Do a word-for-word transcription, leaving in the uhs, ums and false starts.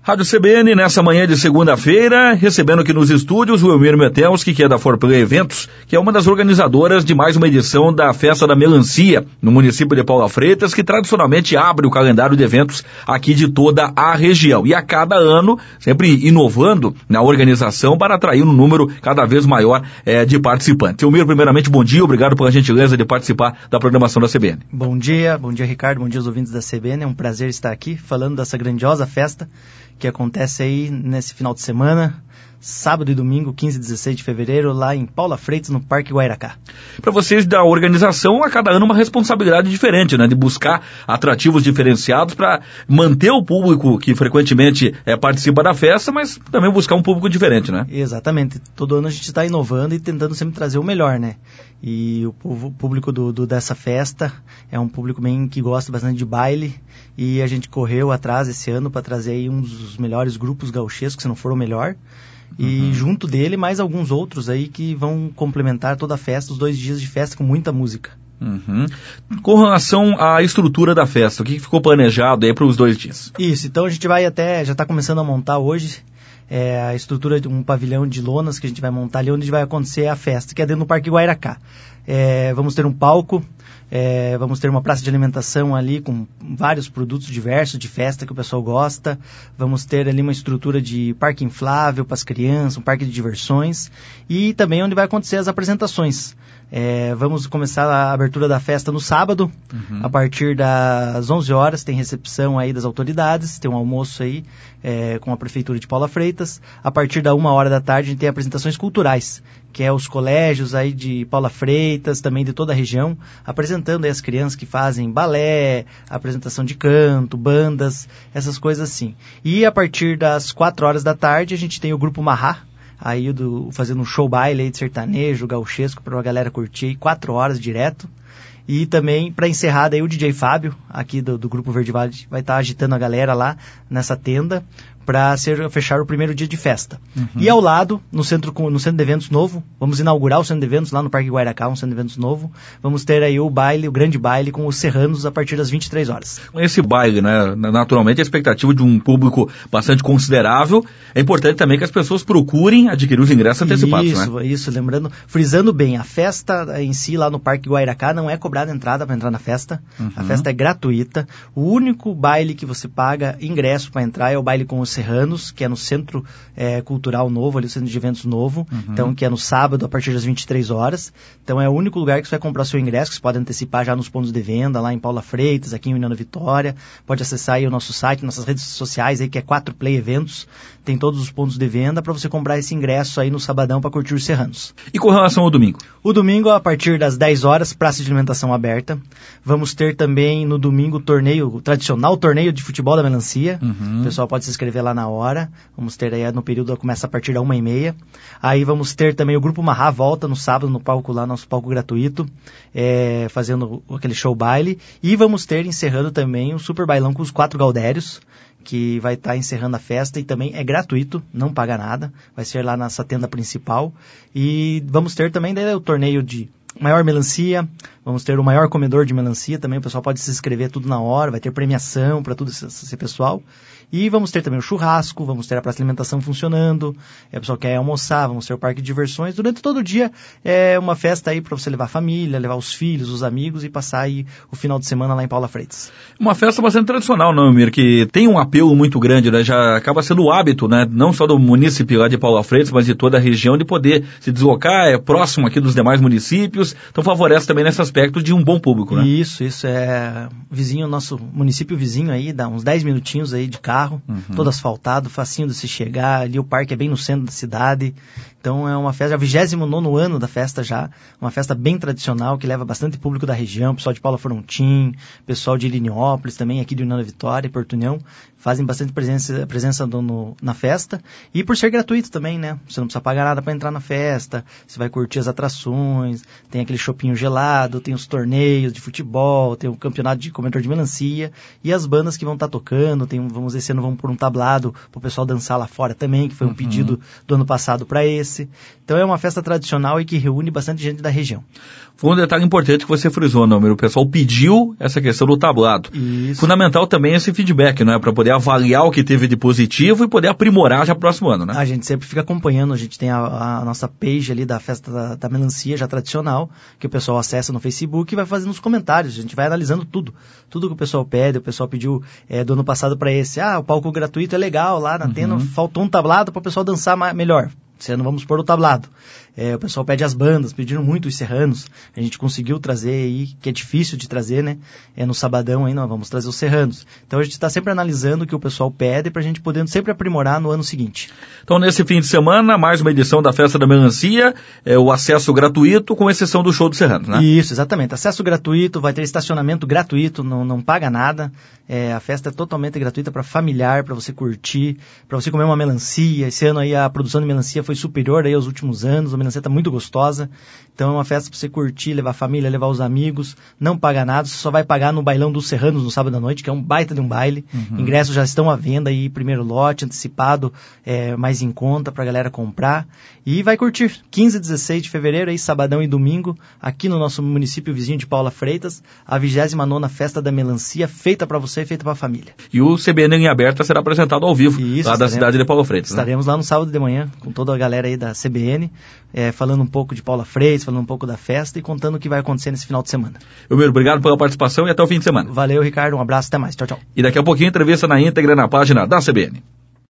Rádio C B N, nessa manhã de segunda-feira, recebendo aqui nos estúdios o Elmir Metelski, que é da For Play Eventos, que é uma das organizadoras de mais uma edição da Festa da Melancia, no município de Paula Freitas, que tradicionalmente abre o calendário de eventos aqui de toda a região. E a cada ano, sempre inovando na organização para atrair um número cada vez maior é, de participantes. Elmir, primeiramente, bom dia, obrigado pela gentileza de participar da programação da C B N. Bom dia, bom dia, Ricardo, bom dia aos ouvintes da C B N, é um prazer estar aqui falando dessa grandiosa festa que acontece aí nesse final de semana, sábado e domingo, quinze e dezesseis de fevereiro, lá em Paula Freitas, no Parque Guairacá. Para vocês da organização, a cada ano uma responsabilidade diferente, né? De buscar atrativos diferenciados para manter o público que frequentemente é, participa da festa, mas também buscar um público diferente, né? Exatamente. Todo ano a gente está inovando e tentando sempre trazer o melhor, né? E o público do, do, dessa festa é um público bem que gosta bastante de baile, e a gente correu atrás esse ano para trazer aí um dos melhores grupos gauchescos, se não for o melhor, e uhum. junto dele mais alguns outros aí que vão complementar toda a festa, os dois dias de festa com muita música. Uhum. Com relação à estrutura da festa, o que ficou planejado aí para os dois dias? Isso, então a gente vai até, já está começando a montar hoje, é, a estrutura de um pavilhão de lonas que a gente vai montar ali onde vai acontecer a festa, que é dentro do Parque Guairacá. É, vamos ter um palco, é, vamos ter uma praça de alimentação ali com vários produtos diversos de festa que o pessoal gosta, vamos ter ali uma estrutura de parque inflável para as crianças, um parque de diversões, e também onde vai acontecer as apresentações. É, vamos começar a abertura da festa no sábado, uhum. a partir das onze horas, tem recepção aí das autoridades, tem um almoço aí é, com a Prefeitura de Paula Freitas. A partir da uma hora da tarde a gente tem apresentações culturais, que é os colégios aí de Paula Freitas, também de toda a região, apresentando aí as crianças que fazem balé, apresentação de canto, bandas, essas coisas assim. E a partir das quatro horas da tarde a gente tem o Grupo Marrá, aí do, fazendo um show baile aí de sertanejo, gauchesco, para a galera curtir aí, quatro horas direto. E também, para encerrar, daí o D J Fábio, aqui do, do Grupo Verde Vale, vai estar tá agitando a galera lá nessa tenda para fechar o primeiro dia de festa. Uhum. E ao lado, no centro, no centro de eventos novo, vamos inaugurar o centro de eventos lá no Parque Guairacá, um centro de eventos novo. Vamos ter aí o baile, o grande baile com os serranos a partir das vinte e três horas. Esse baile, né, naturalmente a expectativa de um público bastante considerável. É importante também que as pessoas procurem adquirir os ingressos antecipados, isso, né? Isso, lembrando, frisando bem, a festa em si lá no Parque Guairacá não é cobrada entrada para entrar na festa. Uhum. A festa é gratuita. O único baile que você paga ingresso para entrar é o baile com os Serranos, que é no Centro é, Cultural Novo, ali o Centro de Eventos Novo, uhum. então que é no sábado a partir das vinte e três horas. Então é o único lugar que você vai comprar seu ingresso, que você pode antecipar já nos pontos de venda, lá em Paula Freitas, aqui em União da Vitória. Pode acessar aí o nosso site, nossas redes sociais, aí, que é quatro Play Eventos. Tem todos os pontos de venda para você comprar esse ingresso aí no sabadão para curtir os Serranos. E com relação ao domingo? O domingo, a partir das dez horas, praça de alimentação aberta. Vamos ter também no domingo o torneio, o tradicional torneio de futebol da melancia. Uhum. O pessoal pode se inscrever lá na hora. Vamos ter aí no período, começa a partir da uma e meia. Aí vamos ter também o Grupo Marrá, volta no sábado no palco lá, nosso palco gratuito, é, fazendo aquele show baile. E vamos ter, encerrando também, o super bailão com os quatro Gaudérios, que vai estar tá encerrando a festa e também é gratuito, não paga nada, vai ser lá nessa tenda principal. E vamos ter também daí, o torneio de maior melancia, vamos ter o maior comedor de melancia também, o pessoal pode se inscrever tudo na hora, vai ter premiação para tudo esse, esse pessoal. E vamos ter também o churrasco, vamos ter a praça de alimentação funcionando, é, o pessoal quer almoçar, vamos ter o parque de diversões. Durante todo o dia é uma festa aí para você levar a família, levar os filhos, os amigos e passar aí o final de semana lá em Paula Freitas. Uma festa bastante tradicional, não, Elmir, que tem um apelo muito grande, né? Já acaba sendo o hábito, né? Não só do município lá de Paula Freitas, mas de toda a região, de poder se deslocar, é próximo aqui dos demais municípios, então favorece também nesse aspecto de um bom público, né? Isso, isso, é vizinho, nosso município vizinho aí, dá uns dez minutinhos aí de carro. Uhum. Todo asfaltado, facinho de se chegar, ali o parque é bem no centro da cidade, então é uma festa, é o vigésimo nono ano da festa já, uma festa bem tradicional, que leva bastante público da região, pessoal de Paula Frontin, pessoal de Iliniópolis, também aqui de União da Vitória e Porto União, fazem bastante presença, presença no, no, na festa, e por ser gratuito também, né, você não precisa pagar nada para entrar na festa, você vai curtir as atrações, Tem aquele chopinho gelado, tem os torneios de futebol, tem o campeonato de comedor de melancia e as bandas que vão estar tá tocando, tem, vamos esse ano vamos por um tablado pro pessoal dançar lá fora também, que foi um uhum. pedido do ano passado para esse. Então é uma festa tradicional e que reúne bastante gente da região. Foi um detalhe importante que você frisou, Neumer. O pessoal pediu essa questão do tablado. Isso. Fundamental também esse feedback, né? Para poder avaliar o que teve de positivo e poder aprimorar já próximo ano, né? A gente sempre fica acompanhando, a gente tem a, a nossa page ali da festa da, da melancia já tradicional, que o pessoal acessa no Facebook e vai fazendo os comentários, a gente vai analisando tudo. Tudo que o pessoal pede, o pessoal pediu é, do ano passado para esse, ah, o palco gratuito é legal, lá na Atena uhum. faltou um tablado para o pessoal dançar mais, melhor. Esse ano vamos pôr o tablado. É, o pessoal pede as bandas, pediram muito os serranos. A gente conseguiu trazer aí, que é difícil de trazer, né? É no sabadão aí, nós vamos trazer os serranos. Então a gente está sempre analisando o que o pessoal pede para a gente poder sempre aprimorar no ano seguinte. Então nesse fim de semana, mais uma edição da Festa da Melancia, é, o acesso gratuito, com exceção do show dos serranos, né? Isso, exatamente. Acesso gratuito, vai ter estacionamento gratuito, não, não paga nada. É, a festa é totalmente gratuita para familiar, para você curtir, para você comer uma melancia. Esse ano aí a produção de melancia foi superior aí aos últimos anos, a melancia está muito gostosa, então é uma festa para você curtir, levar a família, levar os amigos, não paga nada, você só vai pagar no Bailão dos Serranos no sábado à noite, que é um baita de um baile, uhum. ingressos já estão à venda aí, primeiro lote, antecipado, é, mais em conta para a galera comprar, e vai curtir, quinze e dezesseis de fevereiro, aí sabadão e domingo, aqui no nosso município vizinho de Paula Freitas, a vigésima nona Festa da Melancia, feita para você e feita para a família. E o C B N em Aberta será apresentado ao vivo, Isso, lá da cidade de Paula Freitas. Estaremos né? lá no sábado de manhã, com toda a galera aí da C B N, é, falando um pouco de Paula Freitas, falando um pouco da festa e contando o que vai acontecer nesse final de semana. Elmiro, obrigado pela participação e até o fim de semana. Valeu, Ricardo, um abraço, até mais, tchau, tchau. E daqui a pouquinho entrevista na íntegra na página da C B N.